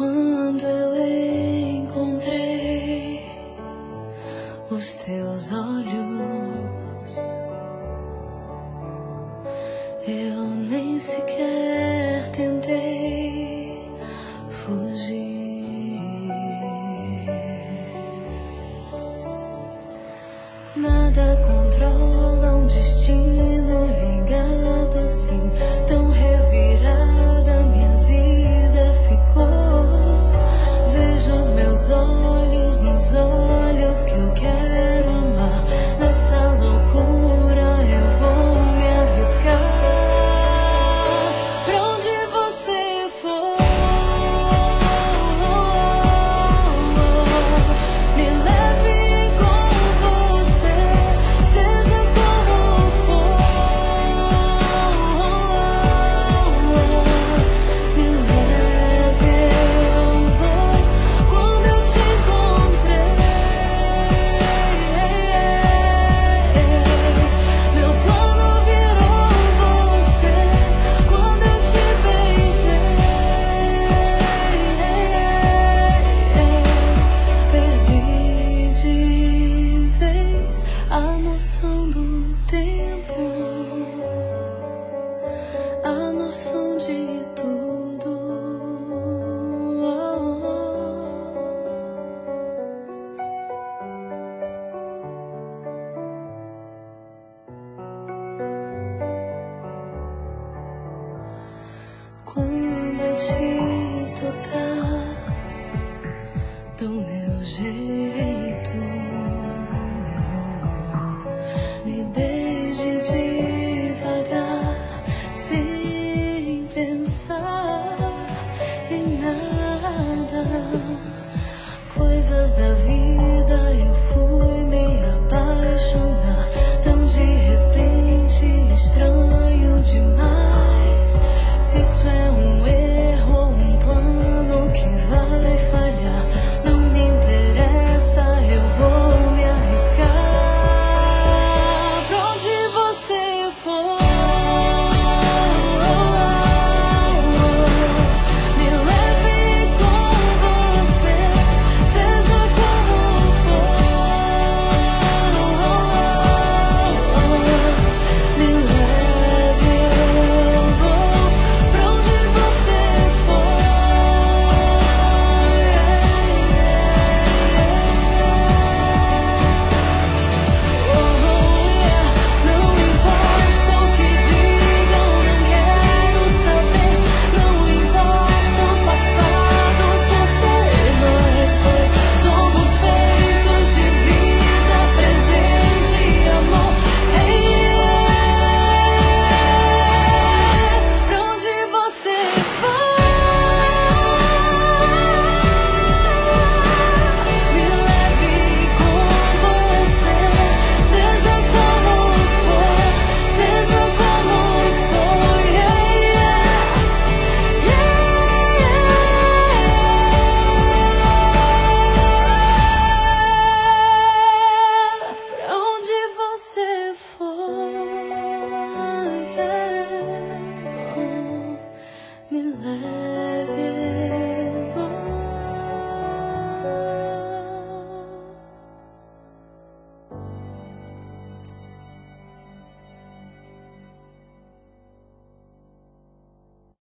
Quando eu encontrei os teus olhos, eu nem sequer tentei fugir. Nada controla um destino ligado assim, tão revirada minha vida ficou. Vejo os meus olhos nos olhos que eu quero amar. Nessa loucura eu vou me arriscar. Pra onde você for, me leve com você, seja como for. Me leve, eu vou. Quando eu te encontrei, meu plano virou você. Quando eu te beijei, perdi de vez a noção do tempo, a noção de tudo. Quando eu te tocar do meu jeito,